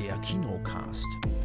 Der Kinocast.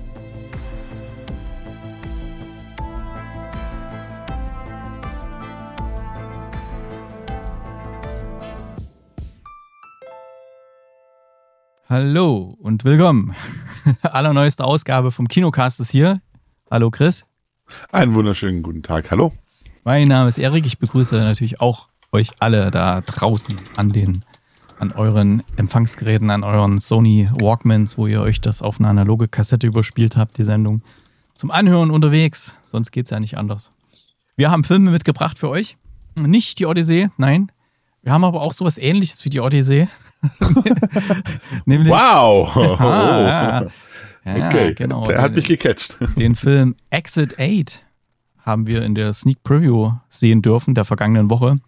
Hallo und willkommen. Allerneueste Ausgabe vom Kinocast ist hier. Hallo Chris. Einen wunderschönen guten Tag. Hallo. Mein Name ist Erik. Ich begrüße natürlich auch euch alle da draußen an euren Empfangsgeräten, an euren Sony Walkmans, wo ihr euch das auf eine analoge Kassette überspielt habt, die Sendung. Zum Anhören unterwegs, sonst geht's ja nicht anders. Wir haben Filme mitgebracht für euch. Nicht die Odyssee, nein. Wir haben aber auch sowas Ähnliches wie die Odyssee. Nämlich, wow! Ja, okay, genau. Der hat mich gecatcht. Den Film Exit 8 haben wir in der Sneak Preview sehen dürfen, der vergangenen Woche.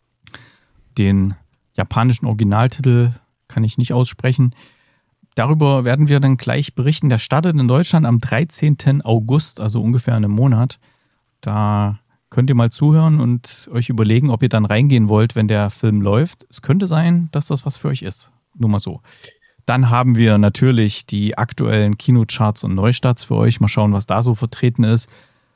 Den japanischen Originaltitel kann ich nicht aussprechen. Darüber werden wir dann gleich berichten. Der startet in Deutschland am 13. August, also ungefähr in einem Monat. Da könnt ihr mal zuhören und euch überlegen, ob ihr dann reingehen wollt, wenn der Film läuft. Es könnte sein, dass das was für euch ist. Nur mal so. Dann haben wir natürlich die aktuellen Kinocharts und Neustarts für euch. Mal schauen, was da so vertreten ist.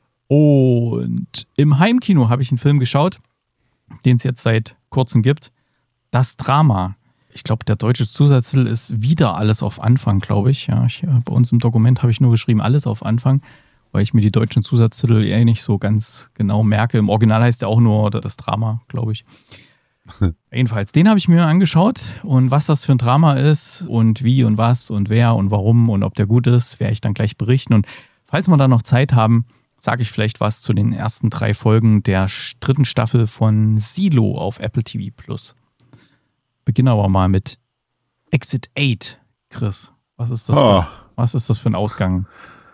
Und im Heimkino habe ich einen Film geschaut, den es jetzt seit kurzem gibt. Das Drama. Ich glaube, der deutsche Zusatztitel ist wieder alles auf Anfang, glaube ich. Ja, bei uns im Dokument habe ich nur geschrieben, alles auf Anfang, weil ich mir die deutschen Zusatztitel eher nicht so ganz genau merke. Im Original heißt ja auch nur das Drama, glaube ich. Jedenfalls, den habe ich mir angeschaut und was das für ein Drama ist und wie und was und wer und warum und ob der gut ist, werde ich dann gleich berichten. Und falls wir da noch Zeit haben, sage ich vielleicht was zu den ersten 3 Folgen der 3. Staffel von Silo auf Apple TV+. Beginne aber mal mit Exit 8, Chris. Was ist das für ein Ausgang?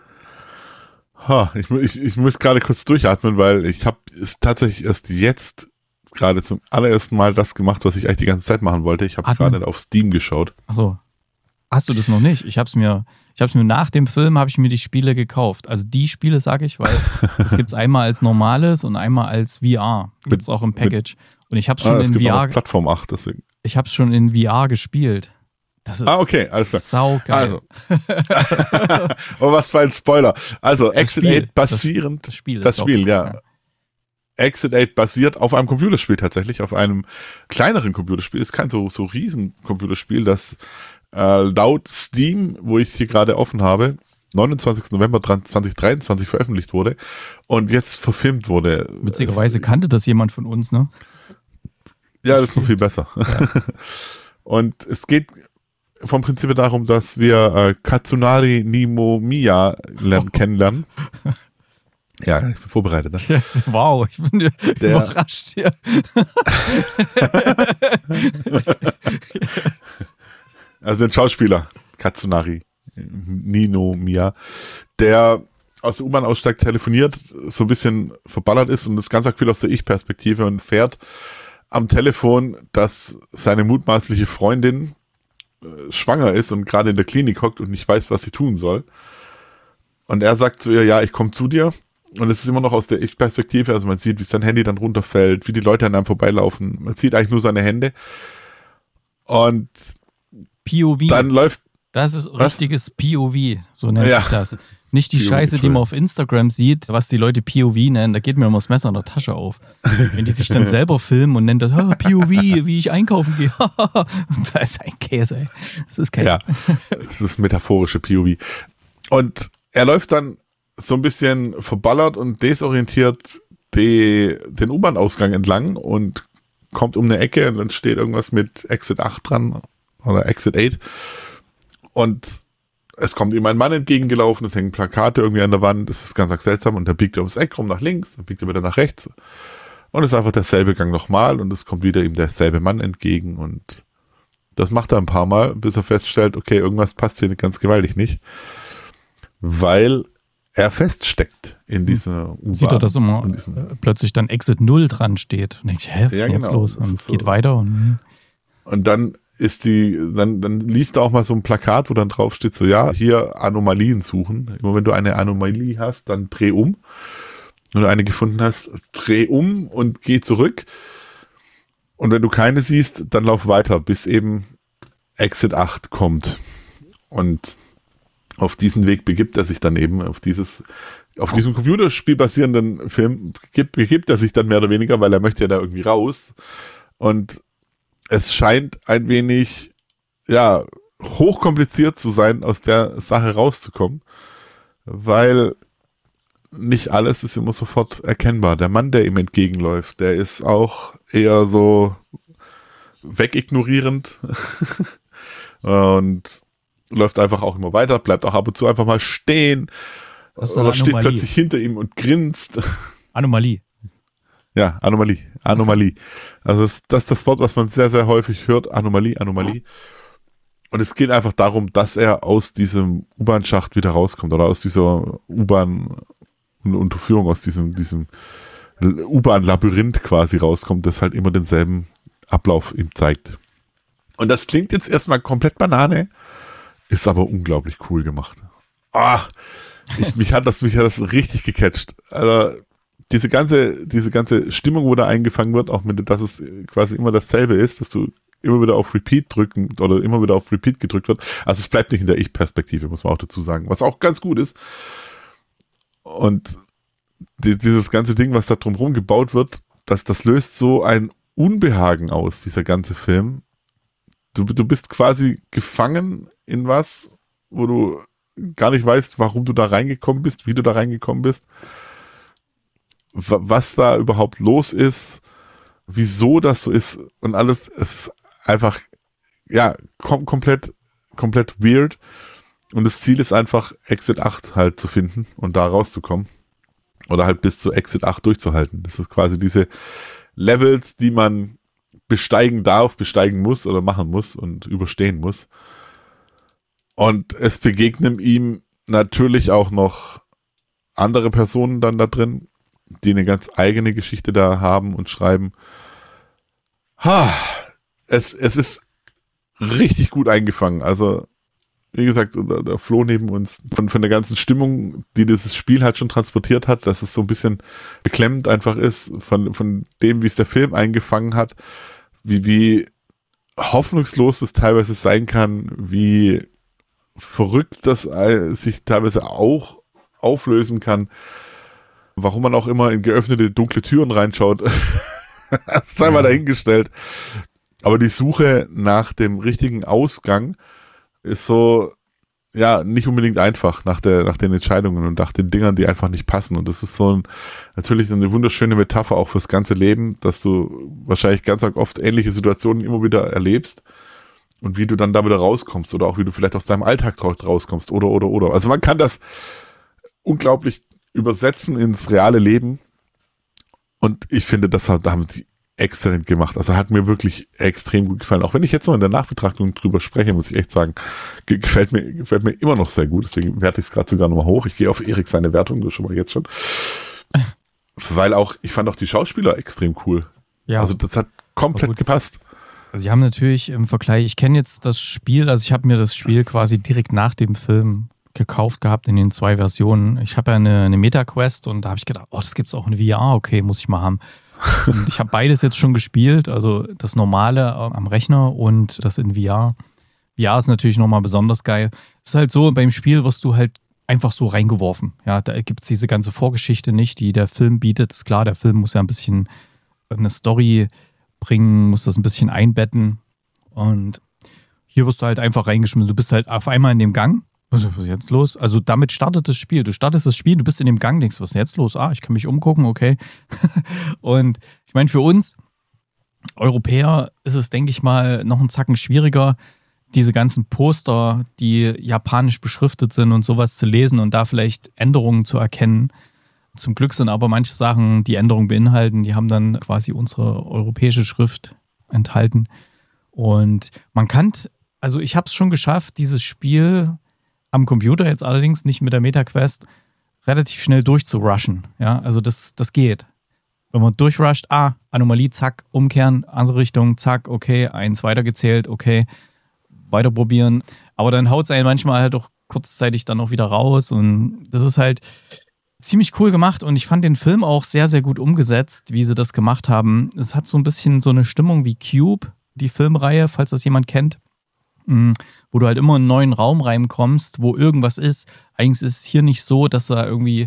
Ich muss gerade kurz durchatmen, weil ich habe es tatsächlich erst jetzt gerade zum allerersten Mal das gemacht, was ich eigentlich die ganze Zeit machen wollte. Ich habe gerade auf Steam geschaut. Achso. Hast du das noch nicht? Ich hab's mir nach dem Film habe ich mir die Spiele gekauft. Also die Spiele, sage ich, weil es gibt's einmal als normales und einmal als VR. Gibt's auch im Package. Und ich habe es schon in VR. Plattform 8, deswegen. Ich habe es schon in VR gespielt. Das ist okay, alles klar. Saugeil. Also. Oh, was für ein Spoiler. Also Exit 8 basierend. Das Spiel, ja. Exit 8 basiert auf einem Computerspiel tatsächlich, auf einem kleineren Computerspiel. Ist kein so riesen Computerspiel, das laut Steam, wo ich es hier gerade offen habe, 29. November 2023 veröffentlicht wurde und jetzt verfilmt wurde. Witzigerweise kannte das jemand von uns, ne? Ja, das ist noch viel besser. Ja. Und es geht vom Prinzip darum, dass wir Katsunari Ninomiya kennenlernen. Ja, ich bin vorbereitet. Ne? Ja, wow, ich bin überrascht hier. Also ein Schauspieler, Katsunari Ninomiya, der aus der U-Bahn aussteigt, telefoniert, so ein bisschen verballert ist und das ganz viel aus der Ich-Perspektive und fährt am Telefon, dass seine mutmaßliche Freundin schwanger ist und gerade in der Klinik hockt und nicht weiß, was sie tun soll. Und er sagt zu ihr, ja, ich komme zu dir. Und es ist immer noch aus der Ich-Perspektive, also man sieht, wie sein Handy dann runterfällt, wie die Leute an einem vorbeilaufen. Man sieht eigentlich nur seine Hände. Und POV. Dann läuft... Das ist richtiges POV, so nennt sich das. Nicht die POV, Scheiße, die man auf Instagram sieht, was die Leute POV nennen, da geht mir immer das Messer in der Tasche auf. Wenn die sich dann selber filmen und nennen das POV, wie ich einkaufen gehe. Da ist ein Käse, ey. Das ist kein... Ja, das ist metaphorische POV. Und er läuft dann so ein bisschen verballert und desorientiert den U-Bahn-Ausgang entlang und kommt um eine Ecke und dann steht irgendwas mit Exit 8 dran oder Exit 8 und es kommt ihm ein Mann entgegengelaufen, es hängen Plakate irgendwie an der Wand, das ist ganz seltsam und dann biegt er ums Eck rum nach links, dann biegt er wieder nach rechts und es ist einfach derselbe Gang nochmal und es kommt wieder ihm derselbe Mann entgegen und das macht er ein paar Mal, bis er feststellt, okay, irgendwas passt hier ganz gewaltig nicht, weil er feststeckt in dieser U-Bahn. Sieht er, dass immer plötzlich dann Exit 0 dran steht. Und denkt, was ist jetzt los? Und geht weiter. Und dann dann liest er auch mal so ein Plakat, wo dann drauf steht, so ja, hier Anomalien suchen. Immer wenn du eine Anomalie hast, dann dreh um. Wenn du eine gefunden hast, dreh um und geh zurück. Und wenn du keine siehst, dann lauf weiter, bis eben Exit 8 kommt. Und auf diesen Weg begibt er sich dann eben, auf diesem Computerspiel basierenden Film begibt er sich dann mehr oder weniger, weil er möchte ja da irgendwie raus. Und es scheint ein wenig, ja, hochkompliziert zu sein, aus der Sache rauszukommen, weil nicht alles ist immer sofort erkennbar. Der Mann, der ihm entgegenläuft, der ist auch eher so wegignorierend und läuft einfach auch immer weiter, bleibt auch ab und zu einfach mal stehen oder steht plötzlich hinter ihm und grinst. Anomalie. Ja, Anomalie. Also das ist das Wort, was man sehr, sehr häufig hört, Anomalie. Und es geht einfach darum, dass er aus diesem U-Bahn-Schacht wieder rauskommt oder aus dieser U-Bahn-Unterführung, aus diesem U-Bahn-Labyrinth quasi rauskommt, das halt immer denselben Ablauf ihm zeigt. Und das klingt jetzt erstmal komplett Banane, ist aber unglaublich cool gemacht. Mich hat das richtig gecatcht. Also diese ganze Stimmung, wo da eingefangen wird, auch mit, dass es quasi immer dasselbe ist, dass du immer wieder auf Repeat gedrückt wird. Also es bleibt nicht in der Ich-Perspektive, muss man auch dazu sagen, was auch ganz gut ist. Und dieses ganze Ding, was da drumherum gebaut wird, das löst so ein Unbehagen aus, dieser ganze Film. Du bist quasi gefangen in was, wo du gar nicht weißt, warum du da reingekommen bist, wie du da reingekommen bist, was da überhaupt los ist, wieso das so ist und alles. Es ist einfach, ja, komplett weird. Und das Ziel ist einfach, Exit 8 halt zu finden und da rauszukommen. Oder halt bis zu Exit 8 durchzuhalten. Das ist quasi diese Levels, die man besteigen darf, besteigen muss oder machen muss und überstehen muss. Und es begegnen ihm natürlich auch noch andere Personen dann da drin, die eine ganz eigene Geschichte da haben und schreiben. Es ist richtig gut eingefangen. Also, wie gesagt, der Flo neben uns, von der ganzen Stimmung, die dieses Spiel halt schon transportiert hat, dass es so ein bisschen beklemmend einfach ist, von dem, wie es der Film eingefangen hat, wie hoffnungslos es teilweise sein kann, wie verrückt das sich teilweise auch auflösen kann, warum man auch immer in geöffnete dunkle Türen reinschaut, das sei mal dahingestellt. Aber die Suche nach dem richtigen Ausgang ist so, ja, nicht unbedingt einfach nach den Entscheidungen und nach den Dingern, die einfach nicht passen. Und das ist natürlich eine wunderschöne Metapher auch fürs ganze Leben, dass du wahrscheinlich ganz oft ähnliche Situationen immer wieder erlebst und wie du dann da wieder rauskommst oder auch wie du vielleicht aus deinem Alltag rauskommst oder. Also man kann das unglaublich übersetzen ins reale Leben und ich finde, da haben die exzellent gemacht. Also hat mir wirklich extrem gut gefallen. Auch wenn ich jetzt noch in der Nachbetrachtung drüber spreche, muss ich echt sagen, gefällt mir immer noch sehr gut. Deswegen werte ich es gerade sogar nochmal hoch. Ich gehe auf Erik seine Wertung, das schon mal jetzt schon. Weil ich fand auch die Schauspieler extrem cool. Ja. Also das hat komplett gepasst. Also sie haben natürlich im Vergleich, ich kenne jetzt das Spiel, also ich habe mir das Spiel quasi direkt nach dem Film gekauft gehabt in den 2 Versionen. Ich habe ja eine Meta-Quest und da habe ich gedacht, das gibt's auch in VR, okay, muss ich mal haben. Und ich habe beides jetzt schon gespielt, also das Normale am Rechner und das in VR. VR ist natürlich nochmal besonders geil. Ist halt so, beim Spiel wirst du halt einfach so reingeworfen. Ja, da gibt es diese ganze Vorgeschichte nicht, die der Film bietet. Ist klar, der Film muss ja ein bisschen eine Story bringen, muss das ein bisschen einbetten. Und hier wirst du halt einfach reingeschmissen. Du bist halt auf einmal in dem Gang. Was ist jetzt los? Also damit startet das Spiel. Du startest das Spiel, du bist in dem Gang, denkst, was ist denn jetzt los? Ich kann mich umgucken, okay. Und ich meine, für uns Europäer ist es, denke ich mal, noch einen Zacken schwieriger, diese ganzen Poster, die japanisch beschriftet sind und sowas zu lesen und da vielleicht Änderungen zu erkennen. Zum Glück sind aber manche Sachen, die Änderungen beinhalten, die haben dann quasi unsere europäische Schrift enthalten. Und man kann, also ich habe es schon geschafft, dieses Spiel am Computer jetzt allerdings nicht mit der Meta-Quest relativ schnell durchzurushen. Ja, also das geht. Wenn man durchrusht, Anomalie, zack, umkehren, andere Richtung, zack, okay, 1 weitergezählt, okay, weiter probieren. Aber dann haut es einen manchmal halt auch kurzzeitig dann auch wieder raus und das ist halt ziemlich cool gemacht und ich fand den Film auch sehr, sehr gut umgesetzt, wie sie das gemacht haben. Es hat so ein bisschen so eine Stimmung wie Cube, die Filmreihe, falls das jemand kennt. wo du halt immer in einen neuen Raum reinkommst, wo irgendwas ist. Eigentlich ist es hier nicht so, dass da irgendwie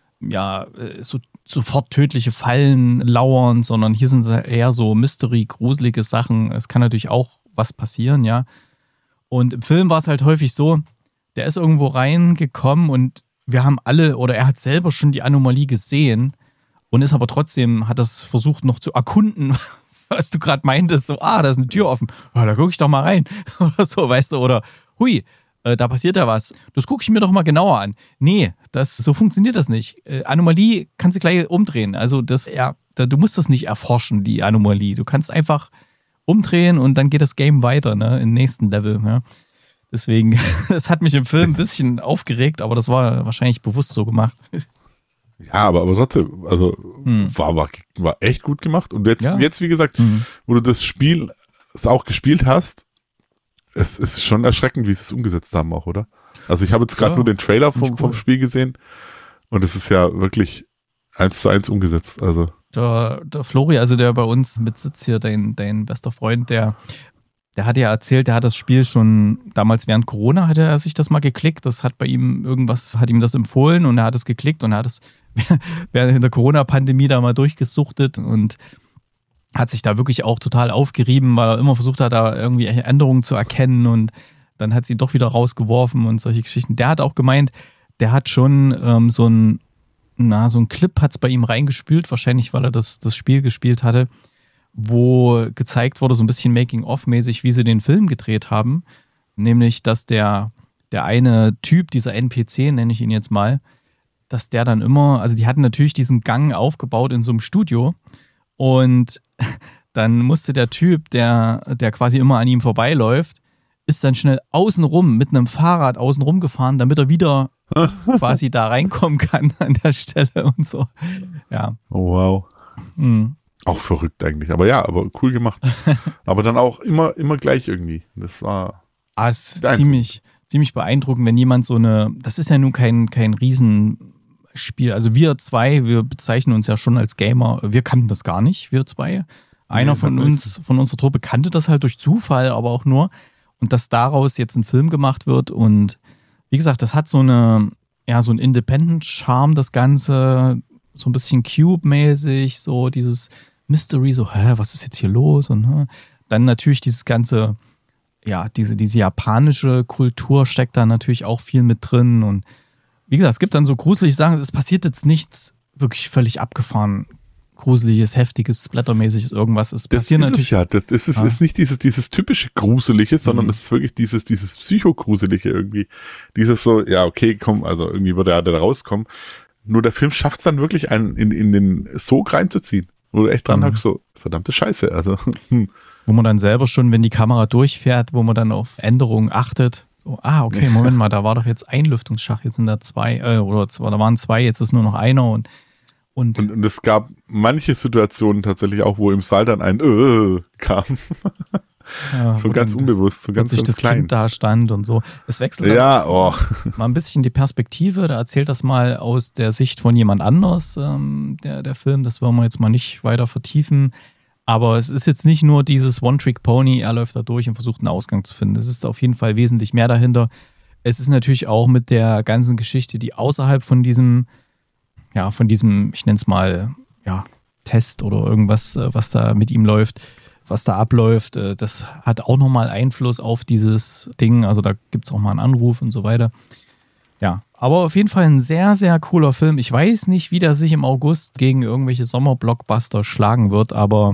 so sofort tödliche Fallen lauern, sondern hier sind es eher so Mystery, gruselige Sachen. Es kann natürlich auch was passieren, ja. Und im Film war es halt häufig so, der ist irgendwo reingekommen und wir haben alle, oder er hat selber schon die Anomalie gesehen und ist aber trotzdem, hat das versucht noch zu erkunden, was du gerade meintest, so, da ist eine Tür offen, da gucke ich doch mal rein oder so, weißt du, oder hui, da passiert ja was, das gucke ich mir doch mal genauer an. Nee, so funktioniert das nicht. Anomalie kannst du gleich umdrehen, also du musst das nicht erforschen, die Anomalie, du kannst einfach umdrehen und dann geht das Game weiter, ne, im nächsten Level, ja. Deswegen, das hat mich im Film ein bisschen aufgeregt, aber das war wahrscheinlich bewusst so gemacht. Ja, aber trotzdem, also war echt gut gemacht. Und jetzt wie gesagt, wo du das Spiel auch gespielt hast, es ist schon erschreckend, wie sie es umgesetzt haben auch, oder? Also ich habe jetzt gerade nur den Trailer vom Spiel gesehen und es ist ja wirklich 1:1 umgesetzt. Also der Flori, also der bei uns mit sitzt hier, dein bester Freund, der hat ja erzählt, der hat das Spiel schon damals während Corona, hatte er sich das mal geklickt. Das hat bei ihm hat ihm das empfohlen und er hat es geklickt und er hat es während der Corona-Pandemie da mal durchgesuchtet und hat sich da wirklich auch total aufgerieben, weil er immer versucht hat, da irgendwie Änderungen zu erkennen und dann hat sie ihn doch wieder rausgeworfen und solche Geschichten. Der hat auch gemeint, der hat schon so ein Clip hat es bei ihm reingespült, wahrscheinlich, weil er das Spiel gespielt hatte, wo gezeigt wurde, so ein bisschen Making-of-mäßig, wie sie den Film gedreht haben. Nämlich, dass der eine Typ, dieser NPC, nenne ich ihn jetzt mal, dass der dann immer, also die hatten natürlich diesen Gang aufgebaut in so einem Studio und dann musste der Typ, der quasi immer an ihm vorbeiläuft, ist dann schnell außenrum mit einem Fahrrad außenrum gefahren, damit er wieder quasi da reinkommen kann an der Stelle und so. Ja. Oh, wow. Auch verrückt eigentlich. Aber cool gemacht. Aber dann auch immer gleich irgendwie. Das war. Es ist ziemlich beeindruckend, wenn jemand das ist ja nun kein Riesenspiel. Also wir bezeichnen uns ja schon als Gamer. Wir kannten das gar nicht, wir zwei. Einer von unserer Truppe kannte das halt durch Zufall, aber auch nur. Und dass daraus jetzt ein Film gemacht wird und wie gesagt, das hat so einen Independent-Charme, das Ganze, so ein bisschen Cube-mäßig, so dieses Mystery, so, was ist jetzt hier los? Und dann natürlich dieses ganze, diese japanische Kultur steckt da natürlich auch viel mit drin. Und wie gesagt, es gibt dann so gruselige Sachen, es passiert jetzt nichts wirklich völlig abgefahren, gruseliges, heftiges, splattermäßiges irgendwas. Das ist nicht dieses typische Gruselige, sondern es ist wirklich dieses Psychogruselige irgendwie. Dieses so, ja, okay, komm, also irgendwie würde er da rauskommen. Nur der Film schafft es dann wirklich, einen in den Sog reinzuziehen. Wo du echt dran hast, so, verdammte Scheiße. Also, Wo man dann selber schon, wenn die Kamera durchfährt, wo man dann auf Änderungen achtet. So, okay, Moment mal, da war doch jetzt ein Lüftungsschacht, jetzt sind da zwei, da waren zwei, jetzt ist nur noch einer und es gab manche Situationen tatsächlich auch, wo im Saal dann ein kam. Ja, so ganz unbewusst, so ganz das klein. Kind da stand und so. Es wechselt mal ein bisschen die Perspektive. Da erzählt das mal aus der Sicht von jemand anders, der Film. Das wollen wir jetzt mal nicht weiter vertiefen. Aber es ist jetzt nicht nur dieses One-Trick-Pony, er läuft da durch und versucht einen Ausgang zu finden. Es ist auf jeden Fall wesentlich mehr dahinter. Es ist natürlich auch mit der ganzen Geschichte, die außerhalb von diesem, ich nenne es mal, Test oder irgendwas, was da mit ihm läuft, was da abläuft, das hat auch nochmal Einfluss auf dieses Ding. Also da gibt es auch mal einen Anruf und so weiter. Ja, aber auf jeden Fall ein sehr, sehr cooler Film. Ich weiß nicht, wie der sich im August gegen irgendwelche Sommerblockbuster schlagen wird, aber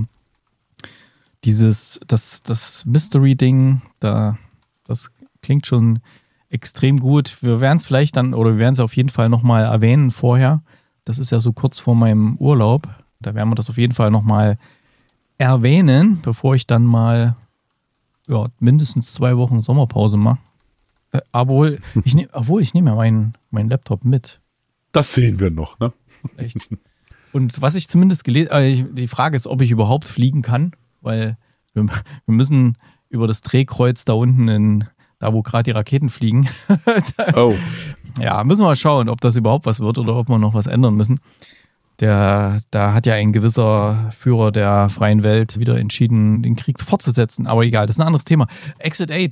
das Mystery-Ding, das klingt schon extrem gut. Wir werden es wir werden es auf jeden Fall nochmal erwähnen vorher. Das ist ja so kurz vor meinem Urlaub. Da werden wir das auf jeden Fall nochmal erwähnen, bevor ich dann mal mindestens 2 Wochen Sommerpause mache. Obwohl, ich nehme ja meinen Laptop mit. Das sehen wir noch, ne? Echt. Und was ich zumindest die Frage ist, ob ich überhaupt fliegen kann, weil wir müssen über das Drehkreuz da unten da wo gerade die Raketen fliegen. Ja, müssen wir mal schauen, ob das überhaupt was wird oder ob wir noch was ändern müssen. Da hat ja ein gewisser Führer der freien Welt wieder entschieden, den Krieg fortzusetzen. Aber egal, das ist ein anderes Thema. Exit 8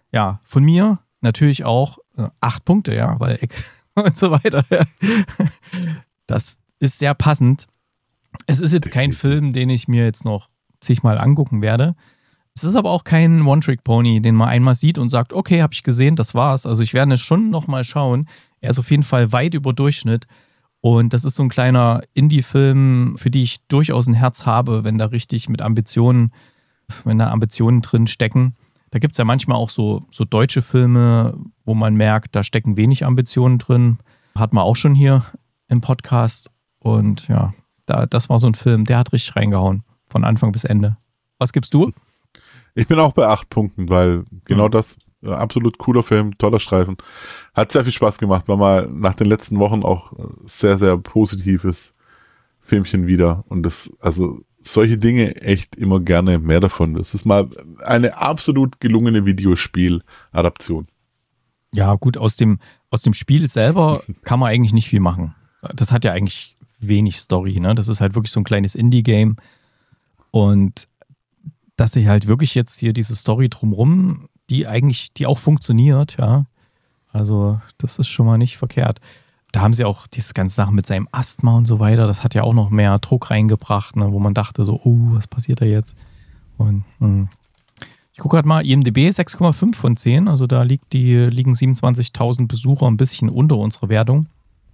Ja, von mir natürlich auch 8 Punkte, ja, weil und so weiter. Ja. Das ist sehr passend. Es ist jetzt kein Film, den ich mir jetzt noch zigmal angucken werde. Es ist aber auch kein One-Trick-Pony, den man einmal sieht und sagt, okay, habe ich gesehen, das war's. Also ich werde es schon nochmal schauen. Er ist auf jeden Fall weit über Durchschnitt. Und das ist so ein kleiner Indie-Film, für die ich durchaus ein Herz habe, wenn da richtig mit Ambitionen, wenn da Ambitionen drin stecken. Da gibt es ja manchmal auch so deutsche Filme, wo man merkt, da stecken wenig Ambitionen drin. Hat man auch schon hier im Podcast. Und ja, das war so ein Film, der hat richtig reingehauen. Von Anfang bis Ende. Was gibst du? Ich bin auch bei 8 Punkten, weil genau das, absolut cooler Film, toller Streifen. Hat sehr viel Spaß gemacht, war mal nach den letzten Wochen auch sehr, sehr positives Filmchen wieder. Und das, also solche Dinge echt immer gerne mehr davon. Das ist mal eine absolut gelungene Videospiel-Adaption. Ja, gut, aus dem Spiel selber kann man eigentlich nicht viel machen. Das hat ja eigentlich wenig Story, ne? Das ist halt wirklich so ein kleines Indie-Game. Und dass sie halt wirklich jetzt hier diese Story drumrum, die auch funktioniert, ja. Also, das ist schon mal nicht verkehrt. Da haben sie auch diese ganzen Sachen mit seinem Asthma und so weiter, das hat ja auch noch mehr Druck reingebracht, ne, wo man dachte so, was passiert da jetzt? Und ich gucke gerade mal, IMDb 6,5 von 10, also da liegen 27.000 Besucher ein bisschen unter unserer Wertung.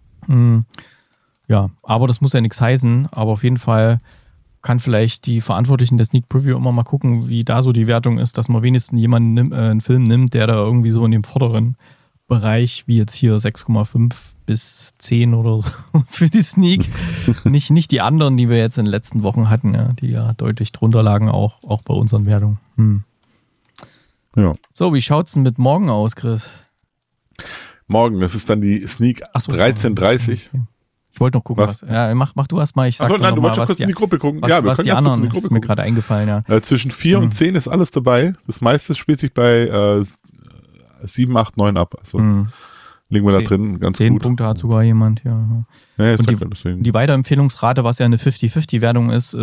Ja, aber das muss ja nichts heißen, aber auf jeden Fall kann vielleicht die Verantwortlichen der Sneak Preview immer mal gucken, wie da so die Wertung ist, dass man wenigstens jemanden einen Film nimmt, der da irgendwie so in dem vorderen Bereich, wie jetzt hier 6,5 bis 10 oder so für die Sneak. nicht die anderen, die wir jetzt in den letzten Wochen hatten, ja, die ja deutlich drunter lagen, auch bei unseren Wertungen. Ja. So, wie schaut's denn mit morgen aus, Chris? Morgen, das ist dann die Sneak 13:30. Okay. Ich wollte noch gucken, was. Ja, mach du erst mal. Ich sag nein, du wolltest schon kurz in die Gruppe gucken. Ja, wir können die anderen, ist mir gerade eingefallen, ja. Zwischen 4 und 10 ist alles dabei. Das meiste spielt sich bei 7, 8, 9 ab. Also liegen wir da drin ganz 10 gut. 10 Punkte hat sogar jemand, ja. Und die Weiterempfehlungsrate, was ja eine 50-50-Wertung ist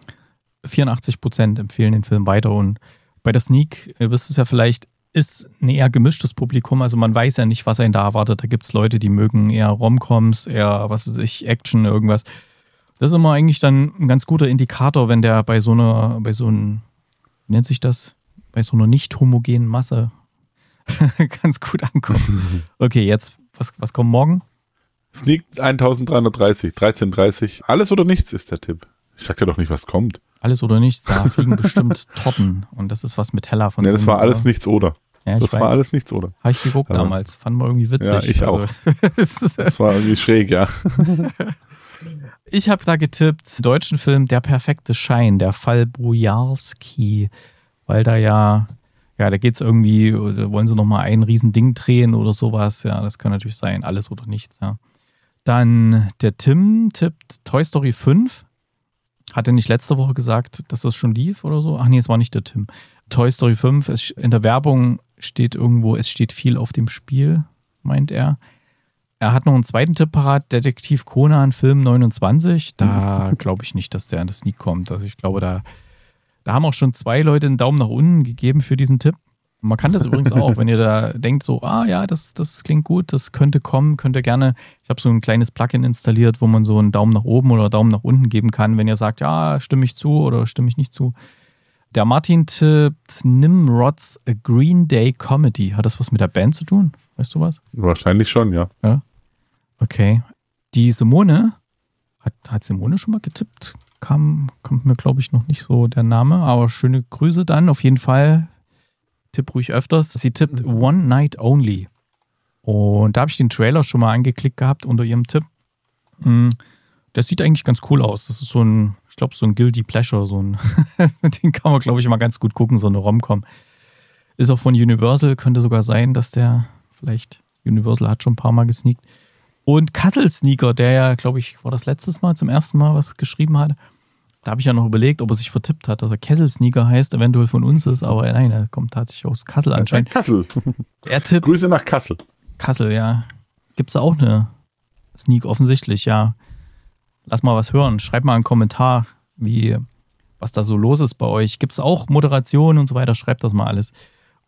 84% empfehlen den Film weiter. Und bei der Sneak, ihr wisst es ja vielleicht, ist ein eher gemischtes Publikum, also man weiß ja nicht, was einen da erwartet. Da gibt es Leute, die mögen eher Romcoms, eher, was weiß ich, Action, irgendwas. Das ist immer eigentlich dann ein ganz guter Indikator, wenn der bei so einer nicht homogenen Masse ganz gut ankommt. Okay, jetzt, was kommt morgen? Sneak 1330, 13:30. Alles oder nichts ist der Tipp. Ich sag dir doch nicht, was kommt. Alles oder nichts, da fliegen bestimmt Torten. Und das ist was mit Hella von. Ja, das war alles nichts oder. Ja, das war alles nichts oder. Habe ich geguckt damals. Fand man irgendwie witzig. Ja, ich auch. Das war irgendwie schräg, ja. Ich habe da getippt, deutschen Film Der perfekte Schein, der Fall Bojarski. Weil da da geht es irgendwie, wollen sie nochmal ein Riesending drehen oder sowas. Ja, das kann natürlich sein. Alles oder nichts, ja. Dann der Tim tippt Toy Story 5. Hat er nicht letzte Woche gesagt, dass das schon lief oder so? Ach nee, es war nicht der Tim. Toy Story 5, in der Werbung steht irgendwo, es steht viel auf dem Spiel, meint er. Er hat noch einen zweiten Tipp parat, Detektiv Conan, Film 29. Da glaube ich nicht, dass der an das Sneak kommt. Also ich glaube, da haben auch schon 2 Leute einen Daumen nach unten gegeben für diesen Tipp. Man kann das übrigens auch, wenn ihr da denkt so, ja, das klingt gut, das könnte kommen, könnt ihr gerne, ich habe so ein kleines Plugin installiert, wo man so einen Daumen nach oben oder Daumen nach unten geben kann, wenn ihr sagt, ja, stimme ich zu oder stimme ich nicht zu. Der Martin tippt Nimrods A Green Day Comedy. Hat das was mit der Band zu tun? Weißt du was? Wahrscheinlich schon, ja. Ja? Okay. Die Simone, hat Simone schon mal getippt? Kommt mir, glaube ich, noch nicht so der Name, aber schöne Grüße dann auf jeden Fall. Tipp ruhig öfters. Sie tippt One Night Only. Und da habe ich den Trailer schon mal angeklickt gehabt unter ihrem Tipp. Der sieht eigentlich ganz cool aus. Das ist so ein Guilty Pleasure. Den kann man, glaube ich, mal ganz gut gucken, so eine Rom-Com. Ist auch von Universal, könnte sogar sein, dass der vielleicht, Universal hat schon ein paar Mal gesneakt. Und Kassel Sneaker, der ja, glaube ich, war das letztes Mal, zum ersten Mal was geschrieben hat. Da habe ich ja noch überlegt, ob er sich vertippt hat, dass er Kessel-Sneaker heißt, eventuell von uns ist, aber nein, er kommt tatsächlich aus Kassel anscheinend. Kassel. Er tippt. Grüße nach Kassel. Kassel, ja. Gibt es da auch eine Sneak offensichtlich, ja. Lass mal was hören. Schreib mal einen Kommentar, was da so los ist bei euch. Gibt es auch Moderation und so weiter? Schreibt das mal alles.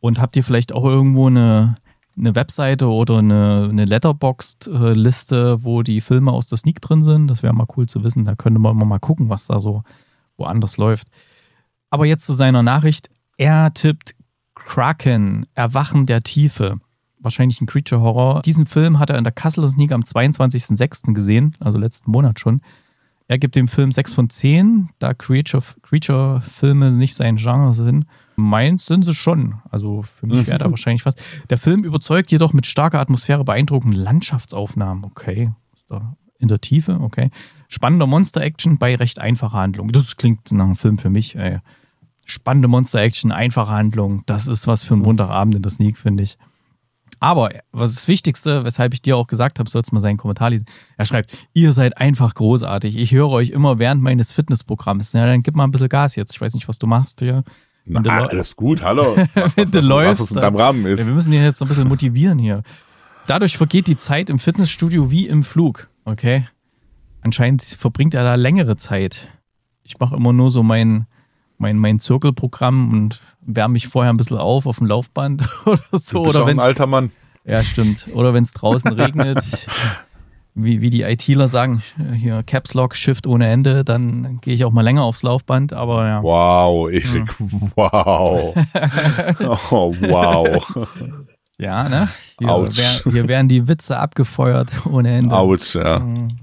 Und habt ihr vielleicht auch irgendwo eine Webseite oder eine Letterboxd-Liste, wo die Filme aus der Sneak drin sind? Das wäre mal cool zu wissen. Da könnte man immer mal gucken, was da so woanders läuft. Aber jetzt zu seiner Nachricht. Er tippt Kraken, Erwachen der Tiefe. Wahrscheinlich ein Creature-Horror. Diesen Film hat er in der Kasseler Sneak am 22.06. gesehen, also letzten Monat schon. Er gibt dem Film 6 von 10, da Creature-Filme nicht sein Genre sind. Meins sind sie schon. Also für mich wäre da wahrscheinlich was. Der Film überzeugt jedoch mit starker Atmosphäre, beeindruckenden Landschaftsaufnahmen. Okay, ist da in der Tiefe, okay. Spannender Monster-Action bei recht einfacher Handlung. Das klingt nach einem Film für mich, ey. Spannende Monster-Action, einfache Handlung. Das ist was für einen Montagabend in der Sneak, finde ich. Aber was das Wichtigste, weshalb ich dir auch gesagt habe, sollst du mal seinen Kommentar lesen. Er schreibt, ihr seid einfach großartig. Ich höre euch immer während meines Fitnessprogramms. Ja, dann gib mal ein bisschen Gas jetzt. Ich weiß nicht, was du machst hier. Alles gut, hallo. Wenn du läufst. Was in deinem Rahmen ist. Ja, wir müssen dich jetzt noch ein bisschen motivieren hier. Dadurch vergeht die Zeit im Fitnessstudio wie im Flug. Okay? Anscheinend verbringt er da längere Zeit. Ich mache immer nur so mein Zirkelprogramm und wärme mich vorher ein bisschen auf dem Laufband oder so. Du bist oder auch ein alter Mann. Ja, stimmt. Oder wenn es draußen regnet, wie die ITler sagen, hier Caps Lock, Shift ohne Ende, dann gehe ich auch mal länger aufs Laufband, aber ja. Wow, Erik, wow. Oh, wow. Ja, ne? Hier werden die Witze abgefeuert ohne Ende. Autsch, ja.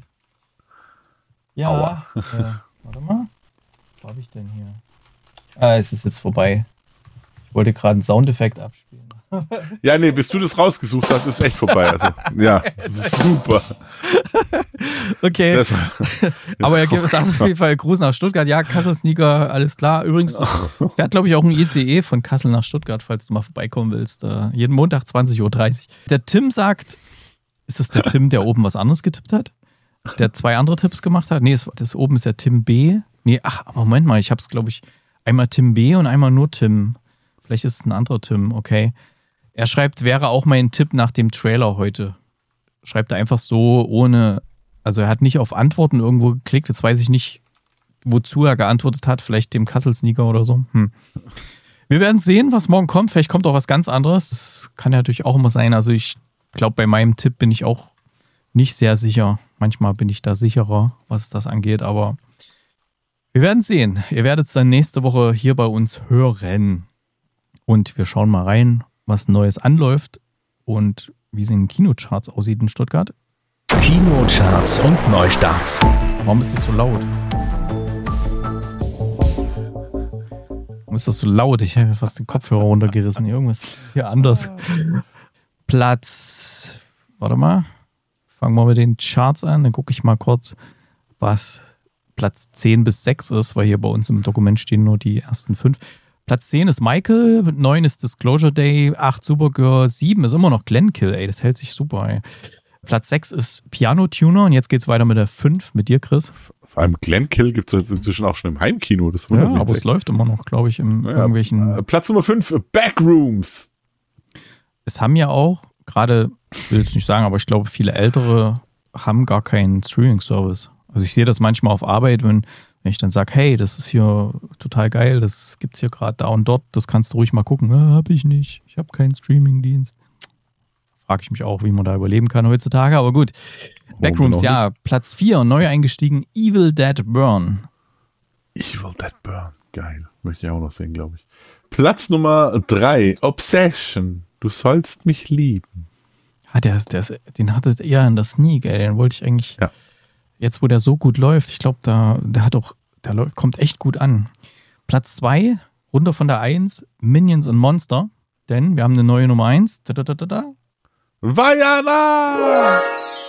Ja, Aua. Warte mal. Wo habe ich denn hier? Es ist jetzt vorbei. Ich wollte gerade einen Soundeffekt abspielen. Ja, nee, bis du das rausgesucht hast, ist echt vorbei. Also, ja, super. Okay. Aber er gibt auf jeden Fall Gruß nach Stuttgart. Ja, Kassel-Sneaker, alles klar. Übrigens, fährt, glaube ich, auch ein ICE von Kassel nach Stuttgart, falls du mal vorbeikommen willst. Jeden Montag 20.30 Uhr. Der Tim sagt, ist das der Tim, der oben was anderes getippt hat? Der 2 andere Tipps gemacht hat? Nee, das oben ist ja Tim B. Nee, aber Moment mal, ich habe es, glaube ich, einmal Tim B und einmal nur Tim. Vielleicht ist es ein anderer Tim, okay. Er schreibt, wäre auch mein Tipp nach dem Trailer heute. Schreibt er einfach so, ohne, also er hat nicht auf Antworten irgendwo geklickt. Jetzt weiß ich nicht, wozu er geantwortet hat. Vielleicht dem Kassel-Sneaker oder so. Wir werden sehen, was morgen kommt. Vielleicht kommt auch was ganz anderes. Das kann ja natürlich auch immer sein. Also ich glaube, bei meinem Tipp bin ich auch nicht sehr sicher. Manchmal bin ich da sicherer, was das angeht. Aber wir werden sehen. Ihr werdet es dann nächste Woche hier bei uns hören. Und wir schauen mal rein, was Neues anläuft und wie es in den Kinocharts aussieht in Stuttgart. Kinocharts und Neustarts. Warum ist das so laut? Warum ist das so laut? Ich habe mir fast den Kopfhörer runtergerissen. Irgendwas ist hier anders. Warte mal. Fangen wir mit den Charts an. Dann gucke ich mal kurz, was Platz 10 bis 6 ist, weil hier bei uns im Dokument stehen nur die ersten 5. Platz 10 ist Michael, 9 ist Disclosure Day, 8 Supergirl, 7 ist immer noch Glenkill, ey, das hält sich super, ey. Platz 6 ist Piano Tuner und jetzt geht's weiter mit der 5, mit dir, Chris. Vor allem Glenkill gibt es jetzt inzwischen auch schon im Heimkino, das wundert mich. Aber es läuft immer noch, glaube ich, in irgendwelchen... Platz Nummer 5, Backrooms. Es haben ja auch, gerade, ich will jetzt nicht sagen, aber ich glaube, viele Ältere haben gar keinen Streaming-Service. Also ich sehe das manchmal auf Arbeit, wenn ich dann sage, hey, das ist hier total geil, das gibt's hier gerade da und dort, das kannst du ruhig mal gucken. Hab ich nicht, ich habe keinen Streaming-Dienst. Frage ich mich auch, wie man da überleben kann heutzutage, aber gut. Backrooms, ja, Platz 4, neu eingestiegen, Evil Dead Burn. Evil Dead Burn, geil. Möchte ich auch noch sehen, glaube ich. Platz Nummer 3, Obsession, du sollst mich lieben. Den hattet ihr in der Sneak, ey, den wollte ich eigentlich... Ja. Jetzt, wo der so gut läuft, ich glaube, der kommt echt gut an. Platz 2, runter von der 1, Minions und Monster. Denn wir haben eine neue Nummer 1. Vajana!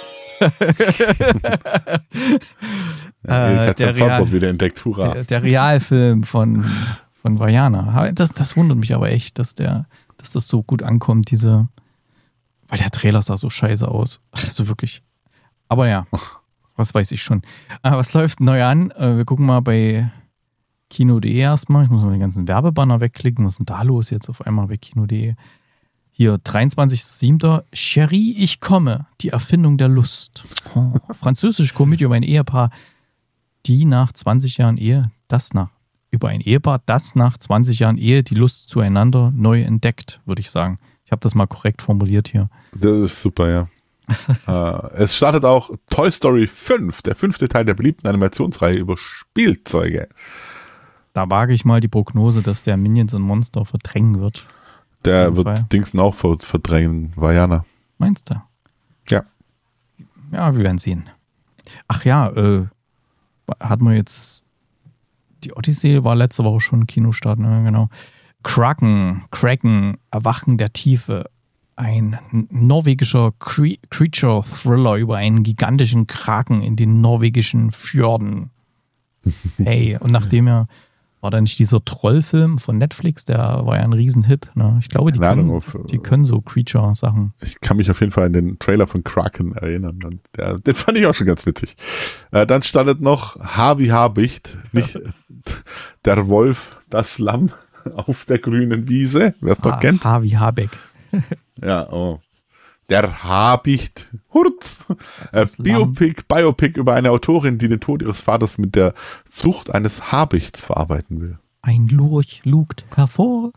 Der wieder entdeckt, hurra. Der Realfilm von Vajana. Das wundert mich aber echt, dass das so gut ankommt, weil der Trailer sah so scheiße aus. Also wirklich. Aber ja. Was weiß ich schon. Was läuft neu an? Wir gucken mal bei Kino.de erstmal. Ich muss mal den ganzen Werbebanner wegklicken. Was ist denn da los jetzt auf einmal bei Kino.de? Hier, 23.07. Cherie, ich komme. Die Erfindung der Lust. Französische Komödie über ein Ehepaar, die nach 20 Jahren Ehe, über ein Ehepaar, das nach 20 Jahren Ehe die Lust zueinander neu entdeckt, würde ich sagen. Ich habe das mal korrekt formuliert hier. Das ist super, ja. Es startet auch Toy Story 5, der 5. Teil der beliebten Animationsreihe über Spielzeuge. Da wage ich mal die Prognose, dass der Minions und Monster verdrängen wird. Der wird Dingsen auch verdrängen, Vajana. Meinst du? Ja. Ja, wir werden sehen. Ach ja, hatten wir jetzt die Odyssee, war letzte Woche schon Kinostart, ne? Genau. Kraken, Erwachen der Tiefe. Ein norwegischer Creature-Thriller über einen gigantischen Kraken in den norwegischen Fjorden. Hey, und nachdem war da nicht dieser Trollfilm von Netflix, der war ja ein Riesenhit. Ne? Ich glaube, die können so Creature-Sachen. Ich kann mich auf jeden Fall an den Trailer von Kraken erinnern. Den fand ich auch schon ganz witzig. Dann startet noch Harvey Habicht, nicht der Wolf, das Lamm auf der grünen Wiese. Wer es noch kennt? Harvey Habeck. Ja, oh. Der Habicht, Hurz. Biopic über eine Autorin, die den Tod ihres Vaters mit der Zucht eines Habichts verarbeiten will. Ein Lurch lugt hervor.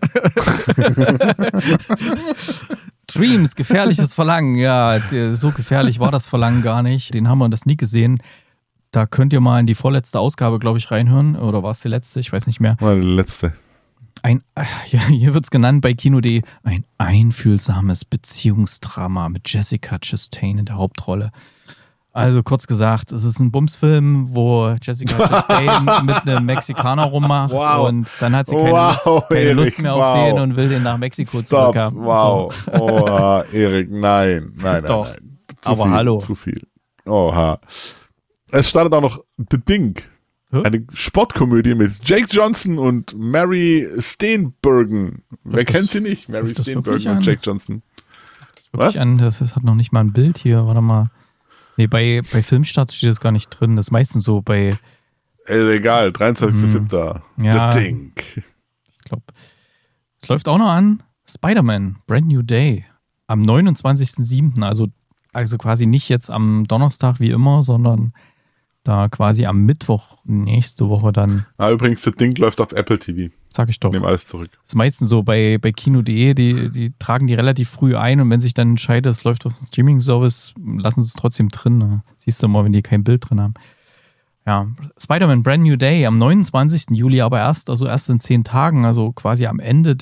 Dreams, gefährliches Verlangen. Ja, so gefährlich war das Verlangen gar nicht. Den haben wir das nie gesehen. Da könnt ihr mal in die vorletzte Ausgabe, glaube ich, reinhören. Oder war es die letzte? Ich weiß nicht mehr. War die letzte. Hier wird es genannt bei Kino.de, ein einfühlsames Beziehungsdrama mit Jessica Chastain in der Hauptrolle. Also kurz gesagt, es ist ein Bumsfilm, wo Jessica Chastain mit einem Mexikaner rummacht und dann hat sie keine Lust mehr auf den und will den nach Mexiko zurückhaben. Wow, so. Oha, Erik, nein. Doch, nein. Aber hallo. Zu viel. Oha. Es startet auch noch The Ding. Eine Sportkomödie mit Jake Johnson und Mary Steenburgen. Wer kennt sie nicht? Mary Steenburgen und Jake Johnson. Was? Das hat noch nicht mal ein Bild hier. Warte mal. Nee, bei Filmstarts steht das gar nicht drin. Das ist meistens so bei... Egal, 23.07. Ja, The Ding. Ich glaube, es läuft auch noch an. Spider-Man, Brand New Day. Am 29.07. Also quasi nicht jetzt am Donnerstag wie immer, sondern... Da quasi am Mittwoch nächste Woche dann. Übrigens, das Ding läuft auf Apple TV. Sag ich doch. Nehmen alles zurück. Das ist meistens so bei Kino.de, die tragen die relativ früh ein und wenn sich dann entscheidet, es läuft auf dem Streaming-Service, lassen sie es trotzdem drin. Ne? Siehst du mal, wenn die kein Bild drin haben. Ja, Spider-Man Brand New Day am 29. Juli, aber erst in 10 Tagen, also quasi am Ende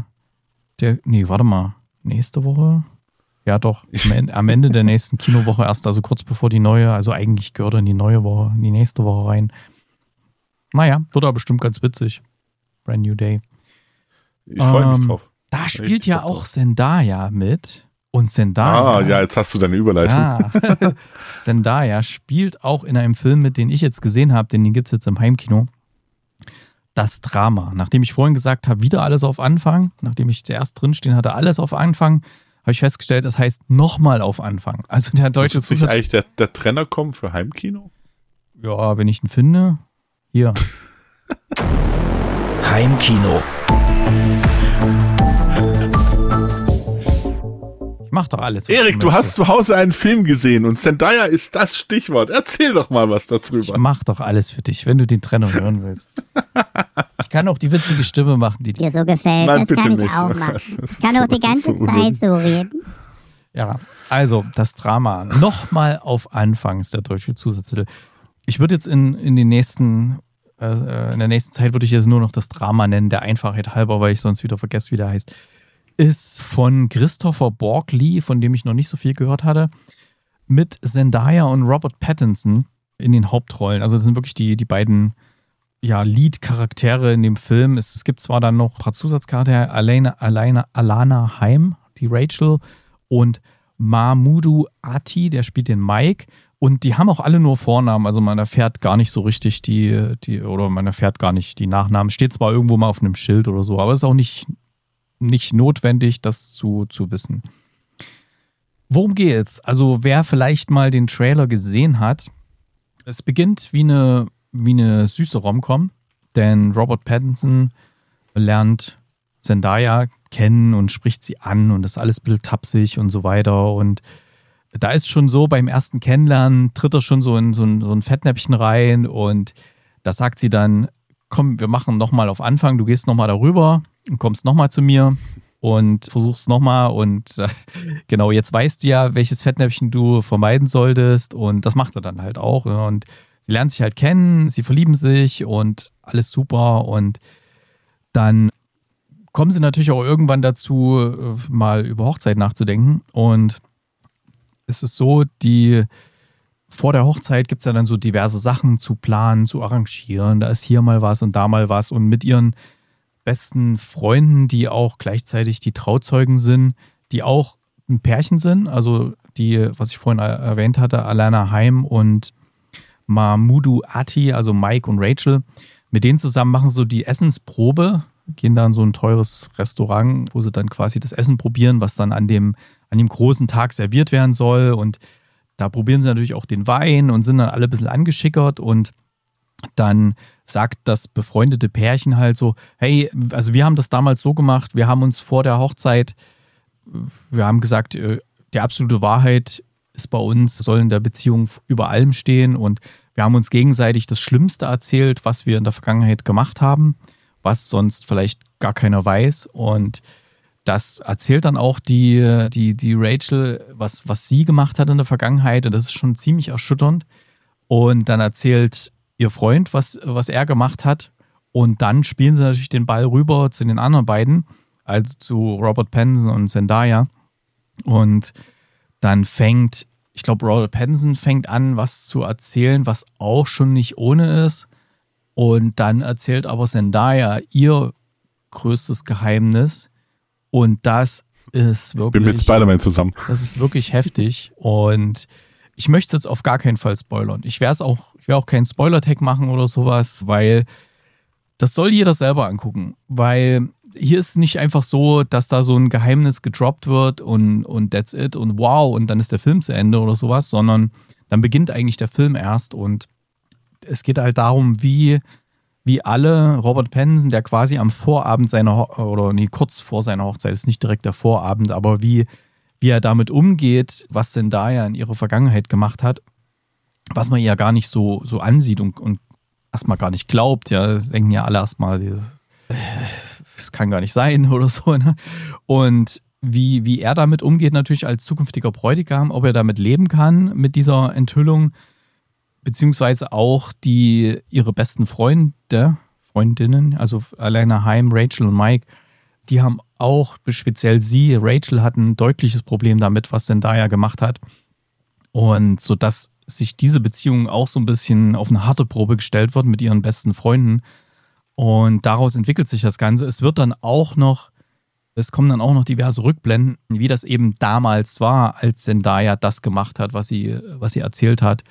nächste Woche? Ja, doch. Am Ende der nächsten Kinowoche erst, also kurz bevor die neue, also eigentlich gehört in die nächste Woche rein. Naja, wird aber bestimmt ganz witzig. Brand New Day. Ich freue mich drauf. Da spielt ja auch Zendaya mit. Und Zendaya. Ja, jetzt hast du deine Überleitung. Ja. Zendaya spielt auch in einem Film mit, den ich jetzt gesehen habe, den gibt es jetzt im Heimkino. Das Drama. Nachdem ich vorhin gesagt habe, wieder alles auf Anfang, nachdem ich zuerst drinstehen hatte, alles auf Anfang, habe ich festgestellt, das heißt nochmal auf Anfang. Also der deutsche Zusatz. Ist eigentlich der Trenner kommen für Heimkino? Ja, wenn ich ihn finde. Hier. Heimkino. Ich mach doch alles. Erik, du hast zu Hause einen Film gesehen und Zendaya ist das Stichwort. Erzähl doch mal was darüber. Ich mach doch alles für dich, wenn du den Trenner hören willst. Ich kann auch die witzige Stimme machen, die dir so gefällt. Nein, das kann ich nicht. Auch machen. Ich kann auch die ganze Zeit so reden. Ja, also das Drama. Nochmal auf Anfang ist der deutsche Zusatztitel. Ich würde jetzt in der nächsten Zeit würde ich jetzt nur noch das Drama nennen, der Einfachheit halber, weil ich sonst wieder vergesse, wie der heißt. Ist von Christopher Borgli, von dem ich noch nicht so viel gehört hatte, mit Zendaya und Robert Pattinson in den Hauptrollen. Also das sind wirklich die beiden Lead-Charaktere in dem Film. Es gibt zwar dann noch ein paar Zusatzcharaktere, Alana Haim, die Rachel, und Mahmoudou Ati, der spielt den Mike. Und die haben auch alle nur Vornamen, also man erfährt gar nicht so richtig man erfährt gar nicht die Nachnamen. Steht zwar irgendwo mal auf einem Schild oder so, aber es ist auch nicht notwendig, das zu wissen. Worum geht's? Also wer vielleicht mal den Trailer gesehen hat, es beginnt wie eine süße Rom-Com, denn Robert Pattinson lernt Zendaya kennen und spricht sie an und ist alles ein bisschen tapsig und so weiter und da ist schon so, beim ersten Kennenlernen tritt er schon so in so ein Fettnäpfchen rein und da sagt sie dann, komm, wir machen nochmal auf Anfang, du gehst nochmal darüber und kommst nochmal zu mir und versuchst nochmal und genau, jetzt weißt du ja, welches Fettnäpfchen du vermeiden solltest und das macht er dann halt auch. Ja, und sie lernen sich halt kennen, sie verlieben sich und alles super und dann kommen sie natürlich auch irgendwann dazu, mal über Hochzeit nachzudenken und es ist so, vor der Hochzeit gibt es ja dann so diverse Sachen zu planen, zu arrangieren, da ist hier mal was und da mal was und mit ihren besten Freunden, die auch gleichzeitig die Trauzeugen sind, die auch ein Pärchen sind, also die, was ich vorhin erwähnt hatte, Alana Haim und Mahmoudou Ati, also Mike und Rachel, mit denen zusammen machen so die Essensprobe, gehen da in so ein teures Restaurant, wo sie dann quasi das Essen probieren, was dann an dem großen Tag serviert werden soll und da probieren sie natürlich auch den Wein und sind dann alle ein bisschen angeschickert und dann sagt das befreundete Pärchen halt so, hey, also wir haben das damals so gemacht, wir haben uns vor der Hochzeit, wir haben gesagt, die absolute Wahrheit ist bei uns, soll in der Beziehung über allem stehen und wir haben uns gegenseitig das Schlimmste erzählt, was wir in der Vergangenheit gemacht haben, was sonst vielleicht gar keiner weiß und das erzählt dann auch die Rachel, was sie gemacht hat in der Vergangenheit und das ist schon ziemlich erschütternd und dann erzählt ihr Freund, was er gemacht hat und dann spielen sie natürlich den Ball rüber zu den anderen beiden, also zu Robert Pattinson und Zendaya und dann ich glaube Robert Pattinson fängt an, was zu erzählen, was auch schon nicht ohne ist und dann erzählt aber Zendaya ihr größtes Geheimnis und das ist wirklich... Bin mit Spider-Man zusammen. Das ist wirklich heftig und ich möchte es jetzt auf gar keinen Fall spoilern. Ich werde auch keinen Spoiler-Tag machen oder sowas, weil das soll jeder selber angucken. Weil hier ist es nicht einfach so, dass da so ein Geheimnis gedroppt wird und that's it und wow und dann ist der Film zu Ende oder sowas, sondern dann beginnt eigentlich der Film erst und es geht halt darum, wie alle Robert Pattinson, der quasi am Vorabend kurz vor seiner Hochzeit, ist nicht direkt der Vorabend, aber wie er damit umgeht, was Zendaya in ihrer Vergangenheit gemacht hat, was man ja gar nicht so ansieht und erstmal gar nicht glaubt. Ja, denken ja alle erstmal, das kann gar nicht sein oder so. Ne? Und wie er damit umgeht, natürlich als zukünftiger Bräutigam, ob er damit leben kann, mit dieser Enthüllung, beziehungsweise auch ihre besten Freundinnen, also Alana Haim, Rachel und Mike, die haben auch, speziell Rachel hat ein deutliches Problem damit, was Zendaya gemacht hat. Und so dass sich diese Beziehung auch so ein bisschen auf eine harte Probe gestellt wird mit ihren besten Freunden. Und daraus entwickelt sich das Ganze. Es kommen dann auch noch diverse Rückblenden, wie das eben damals war, als Zendaya das gemacht hat, was sie erzählt hat.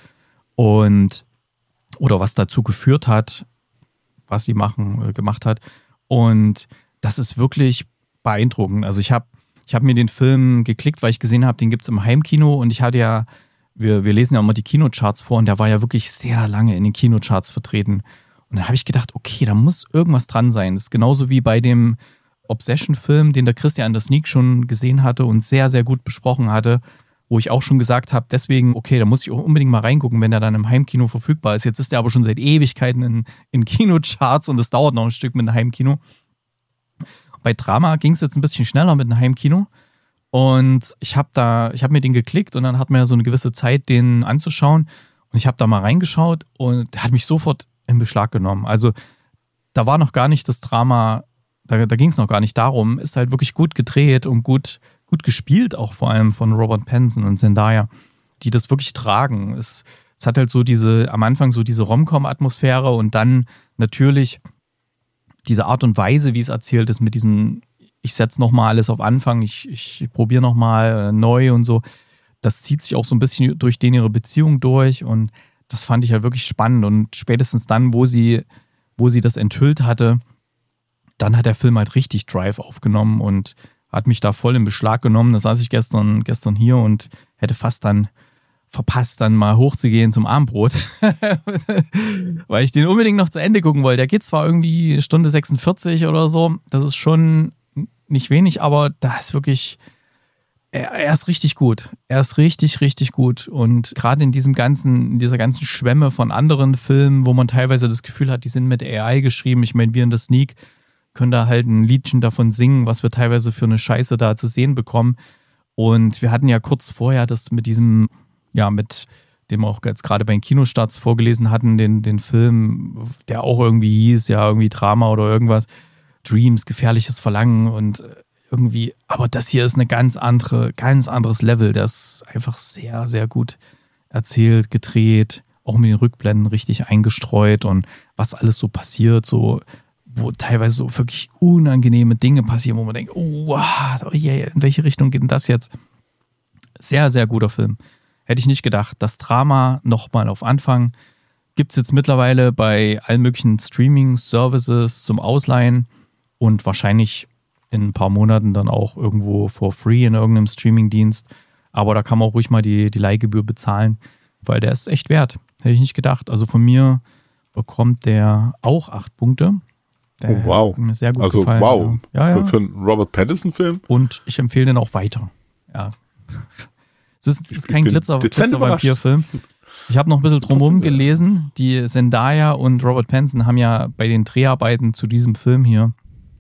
Oder was dazu geführt hat, was sie gemacht hat. Und das ist wirklich beeindruckend. Also ich hab mir den Film geklickt, weil ich gesehen habe, den gibt es im Heimkino und ich hatte ja, wir lesen ja immer die Kinocharts vor und der war ja wirklich sehr lange in den Kinocharts vertreten. Und da habe ich gedacht, okay, da muss irgendwas dran sein. Das ist genauso wie bei dem Obsession-Film, den der Christian in der Sneak schon gesehen hatte und sehr, sehr gut besprochen hatte, wo ich auch schon gesagt habe, deswegen, okay, da muss ich auch unbedingt mal reingucken, wenn der dann im Heimkino verfügbar ist. Jetzt ist der aber schon seit Ewigkeiten in Kinocharts und es dauert noch ein Stück mit einem Heimkino. Bei Drama ging es jetzt ein bisschen schneller mit einem Heimkino und ich habe mir den geklickt und dann hat man ja so eine gewisse Zeit, den anzuschauen und ich habe da mal reingeschaut und der hat mich sofort in Beschlag genommen. Also da war noch gar nicht das Drama, da ging es noch gar nicht darum, ist halt wirklich gut gedreht und gut gespielt, auch vor allem von Robert Pattinson und Zendaya, die das wirklich tragen. Es hat halt so am Anfang so diese Rom-Com-Atmosphäre und dann natürlich diese Art und Weise, wie es erzählt ist, mit diesem, ich setze nochmal alles auf Anfang, ich probiere nochmal neu und so. Das zieht sich auch so ein bisschen durch ihre Beziehung durch und das fand ich halt wirklich spannend und spätestens dann, wo sie das enthüllt hatte, dann hat der Film halt richtig Drive aufgenommen und hat mich da voll in Beschlag genommen. Da saß ich gestern hier und hätte fast dann verpasst, dann mal hochzugehen zum Abendbrot, weil ich den unbedingt noch zu Ende gucken wollte. Der geht zwar irgendwie Stunde 46 oder so, das ist schon nicht wenig, aber da ist wirklich, Er ist richtig gut. Er ist richtig, richtig gut. Und gerade in dieser ganzen Schwemme von anderen Filmen, wo man teilweise das Gefühl hat, die sind mit AI geschrieben. Ich meine, wir in der Sneak können da halt ein Liedchen davon singen, was wir teilweise für eine Scheiße da zu sehen bekommen. Und wir hatten ja kurz vorher das mit diesem, mit dem wir auch jetzt gerade bei den Kinostarts vorgelesen hatten, den Film, der auch irgendwie hieß, ja, irgendwie Drama oder irgendwas. Dreams, gefährliches Verlangen und irgendwie, aber das hier ist eine ganz anderes Level. Das ist einfach sehr, sehr gut erzählt, gedreht, auch mit den Rückblenden richtig eingestreut und was alles so passiert, so, wo teilweise so wirklich unangenehme Dinge passieren, wo man denkt, oh yeah, in welche Richtung geht denn das jetzt? Sehr, sehr guter Film. Hätte ich nicht gedacht. Das Drama nochmal auf Anfang. Gibt es jetzt mittlerweile bei allen möglichen Streaming-Services zum Ausleihen und wahrscheinlich in ein paar Monaten dann auch irgendwo for free in irgendeinem Streaming-Dienst. Aber da kann man auch ruhig mal die Leihgebühr bezahlen, weil der ist echt wert. Hätte ich nicht gedacht. Also von mir bekommt der auch 8 Punkte. Der wow. Hat mir sehr gut also gefallen. Wow. Ja. Für einen Robert Pattinson-Film. Und ich empfehle den auch weiter. Ja. Es ist kein Glitzer-Vampir-Film. Ich habe noch ein bisschen drumherum gelesen. Die Zendaya und Robert Pattinson haben ja bei den Dreharbeiten zu diesem Film hier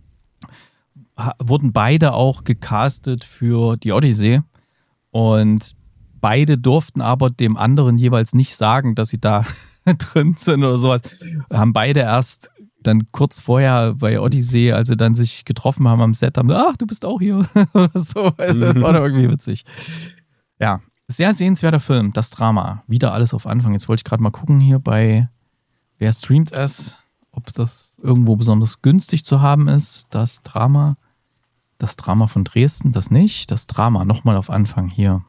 wurden beide auch gecastet für die Odyssee und beide durften aber dem anderen jeweils nicht sagen, dass sie da drin sind oder sowas. Haben beide erst dann kurz vorher bei Odyssey, als sie dann sich getroffen haben am Set, haben ach, du bist auch hier oder so. Das war doch irgendwie witzig. Ja, sehr sehenswerter Film, das Drama. Wieder alles auf Anfang. Jetzt wollte ich gerade mal gucken hier bei wer streamt es, ob das irgendwo besonders günstig zu haben ist. Das Drama von Dresden, das nicht. Das Drama nochmal auf Anfang hier.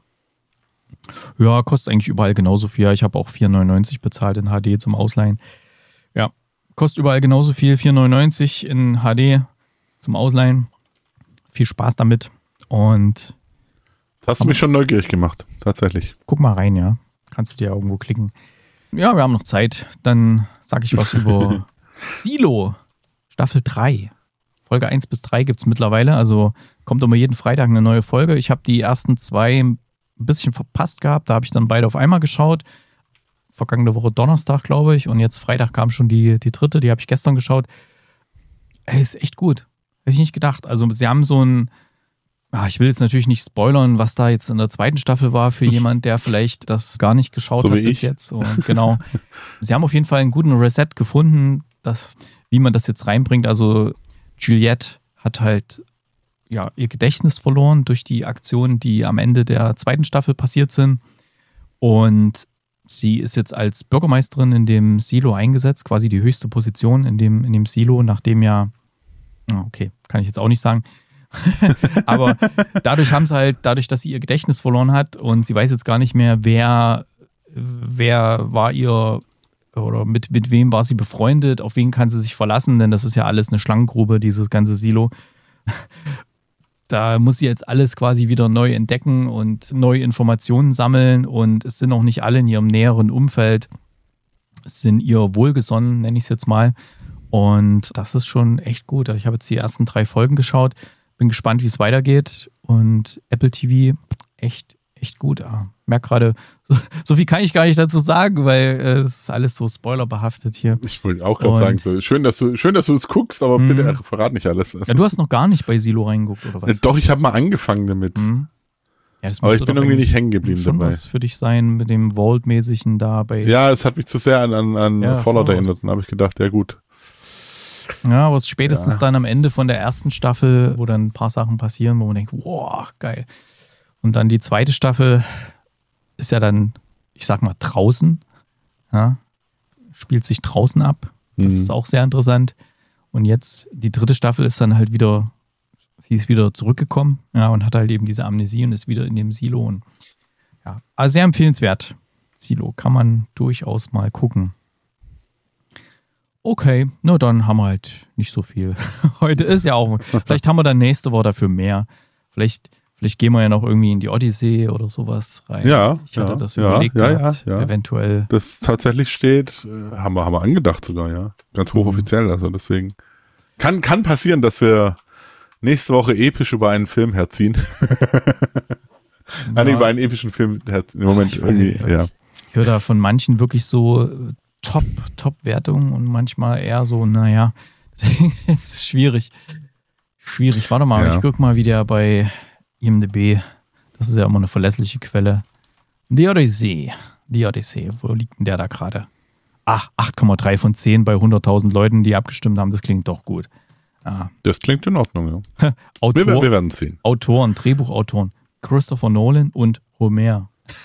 Ja, kostet eigentlich überall genauso viel. Ich habe auch 4,99 bezahlt in HD zum Ausleihen. Ja, kostet überall genauso viel. 4,99 in HD zum Ausleihen. Viel Spaß damit. Und das hast du mich schon neugierig gemacht, tatsächlich. Guck mal rein, ja. Kannst du dir irgendwo klicken. Ja, wir haben noch Zeit. Dann sage ich was über Silo, Staffel 3. Folge 1 bis 3 gibt es mittlerweile. Also kommt immer jeden Freitag eine neue Folge. Ich habe die ersten 2 ein bisschen verpasst gehabt. Da habe ich dann beide auf einmal geschaut. Vergangene Woche Donnerstag, glaube ich. Und jetzt Freitag kam schon die dritte. Die habe ich gestern geschaut. Ey, ist echt gut. Hätte ich nicht gedacht. Also sie haben so ein ich will jetzt natürlich nicht spoilern, was da jetzt in der zweiten Staffel war für jemand, der vielleicht das gar nicht geschaut hat bis jetzt. Und genau. Sie haben auf jeden Fall einen guten Reset gefunden, wie man das jetzt reinbringt. Also Juliette hat halt ihr Gedächtnis verloren durch die Aktionen, die am Ende der zweiten Staffel passiert sind. Und sie ist jetzt als Bürgermeisterin in dem Silo eingesetzt, quasi die höchste Position in dem Silo, nachdem okay, kann ich jetzt auch nicht sagen. Aber dadurch, dass sie ihr Gedächtnis verloren hat und sie weiß jetzt gar nicht mehr, wer war ihr oder mit wem war sie befreundet, auf wen kann sie sich verlassen, denn das ist ja alles eine Schlangengrube, dieses ganze Silo. Da muss sie jetzt alles quasi wieder neu entdecken und neue Informationen sammeln und es sind auch nicht alle in ihrem näheren Umfeld, sind ihr wohlgesonnen, nenne ich es jetzt mal. Und das ist schon echt gut. Ich habe jetzt die ersten 3 Folgen geschaut. Bin gespannt, wie es weitergeht. Und Apple TV, echt gut. Merk gerade, so viel kann ich gar nicht dazu sagen, weil es ist alles so spoilerbehaftet hier. Ich wollte auch gerade sagen, so, schön, dass du es guckst, aber bitte verrat nicht alles. Ja, du hast noch gar nicht bei Silo reingeguckt, oder was? Doch, ich habe mal angefangen damit. Ja, aber ich bin irgendwie nicht hängen geblieben dabei. Das was für dich sein mit dem Vault-mäßigen da bei. Ja, es hat mich zu sehr an Fallout erinnert. Dann habe ich gedacht, ja gut. Ja, aber spätestens dann am Ende von der ersten Staffel, wo dann ein paar Sachen passieren, wo man denkt, wow, geil. Und dann die zweite Staffel ist ja dann, ich sag mal, draußen. Ja, spielt sich draußen ab. Das ist auch sehr interessant. Und jetzt, die dritte Staffel ist dann halt wieder, sie ist wieder zurückgekommen, und hat halt eben diese Amnesie und ist wieder in dem Silo. Und also sehr empfehlenswert. Silo kann man durchaus mal gucken. Okay, na dann haben wir halt nicht so viel. Heute ist ja auch, vielleicht haben wir dann nächste Woche dafür mehr. Vielleicht gehen wir ja noch irgendwie in die Odyssee oder sowas rein. Ja, ich hatte das überlegt gehabt, eventuell. Das tatsächlich steht, haben wir angedacht sogar, ja. Ganz hochoffiziell, also deswegen. Kann passieren, dass wir nächste Woche episch über einen Film herziehen. Nee, bei einem epischen Film, der hat im Moment irgendwie, ja. Ich höre da von manchen wirklich so Top-Wertungen und manchmal eher so, naja, deswegen ist es schwierig. Warte mal, ich guck mal, wie der bei IMDb, das ist ja immer eine verlässliche Quelle. The Odyssey, wo liegt denn der da gerade? 8,3 von 10 bei 100.000 Leuten, die abgestimmt haben, das klingt doch gut. Das klingt in Ordnung, ja. Wir werden sehen. Autoren, Drehbuchautoren, Christopher Nolan und Homer.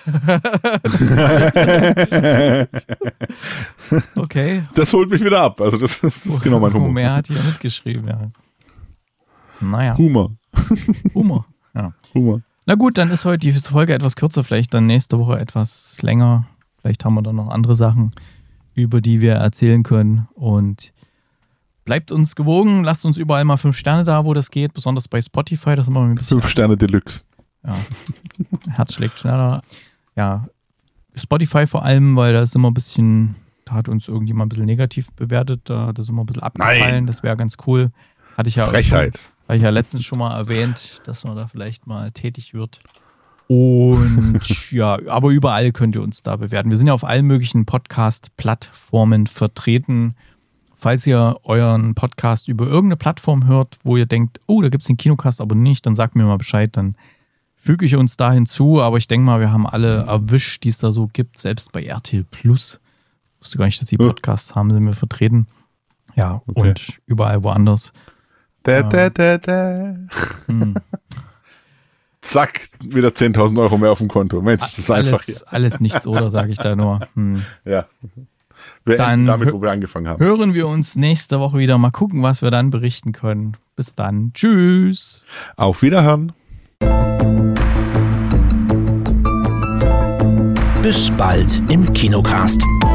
Okay. Das holt mich wieder ab. Also das ist genau mein Humor. Homer hat hier mitgeschrieben, ja. Naja. Humor. Ja. Humor. Na gut, dann ist heute die Folge etwas kürzer, vielleicht dann nächste Woche etwas länger. Vielleicht haben wir dann noch andere Sachen, über die wir erzählen können. Und bleibt uns gewogen, lasst uns überall mal 5 Sterne da, wo das geht, besonders bei Spotify. Das ist immer ein bisschen 5 Sterne Deluxe. Ja. Herz schlägt schneller. Ja, Spotify vor allem, weil da ist immer ein bisschen, da hat uns irgendjemand ein bisschen negativ bewertet, da ist immer ein bisschen abgefallen. Nein. Das wäre ganz cool. Hatte ich ja Frechheit. Habe ich ja letztens schon mal erwähnt, dass man da vielleicht mal tätig wird. Und ja, aber überall könnt ihr uns da bewerten. Wir sind ja auf allen möglichen Podcast-Plattformen vertreten. Falls ihr euren Podcast über irgendeine Plattform hört, wo ihr denkt, oh, da gibt es den Kinocast aber nicht, dann sagt mir mal Bescheid, dann füge ich uns da hinzu. Aber ich denke mal, wir haben alle erwischt, die es da so gibt, selbst bei RTL Plus. Ich wusste gar nicht, dass die Podcasts haben, sind wir vertreten. Ja, okay. Und überall woanders. Zack, wieder 10.000 Euro mehr auf dem Konto. Mensch, das ist einfach hier. Alles nichts, oder sage ich da nur. Ja. Wir enden damit, wo wir angefangen haben. Hören wir uns nächste Woche wieder. Mal gucken, was wir dann berichten können. Bis dann. Tschüss. Auf Wiederhören. Bis bald im Kinocast.